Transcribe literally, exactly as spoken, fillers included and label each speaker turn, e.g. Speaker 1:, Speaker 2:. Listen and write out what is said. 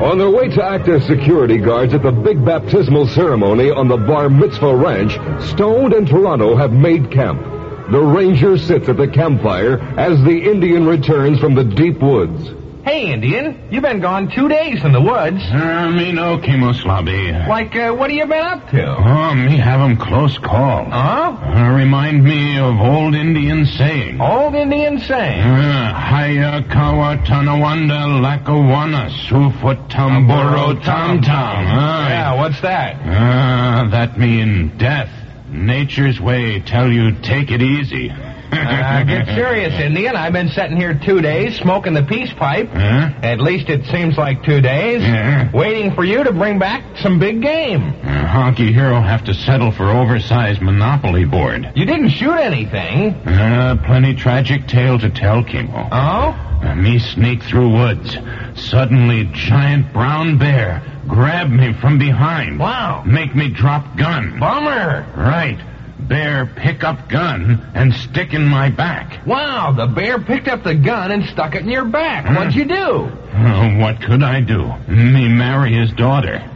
Speaker 1: On their way to act as security guards at the big baptismal ceremony on the Bar Mitzvah Ranch, Stone and Toronto have made camp. The ranger sits at the campfire as the Indian returns from the deep woods.
Speaker 2: Hey, Indian, you've been gone two days in the woods.
Speaker 3: Uh, me no, Kimoslabi.
Speaker 2: Like, uh, what have you been up to?
Speaker 3: Oh, me have 'em close call.
Speaker 2: Huh?
Speaker 3: Uh, remind me of old Indian saying.
Speaker 2: Old Indian saying?
Speaker 3: Uh, Haya kawa tanawanda lakawana sufut tamburo tam tam.
Speaker 2: Yeah, what's that?
Speaker 3: Uh, that mean death. Nature's way tell you take it easy.
Speaker 2: Uh, get serious, Indian. I've been sitting here two days smoking the peace pipe.
Speaker 3: Huh?
Speaker 2: At least it seems like two days.
Speaker 3: Yeah.
Speaker 2: Waiting for you to bring back some big game.
Speaker 3: Uh, Honky Hero have to settle for oversized Monopoly board.
Speaker 2: You didn't shoot anything.
Speaker 3: Uh, plenty tragic tale to tell, Kimo.
Speaker 2: Oh?
Speaker 3: Uh, me sneak through woods. Suddenly, giant brown bear grab me from behind.
Speaker 2: Wow.
Speaker 3: Make me drop gun.
Speaker 2: Bummer.
Speaker 3: Right. Bear pick up gun and stick in my back.
Speaker 2: Wow, the bear picked up the gun and stuck it in your back.
Speaker 3: Huh?
Speaker 2: What'd you do?
Speaker 3: Oh, what could I do? Me marry his daughter.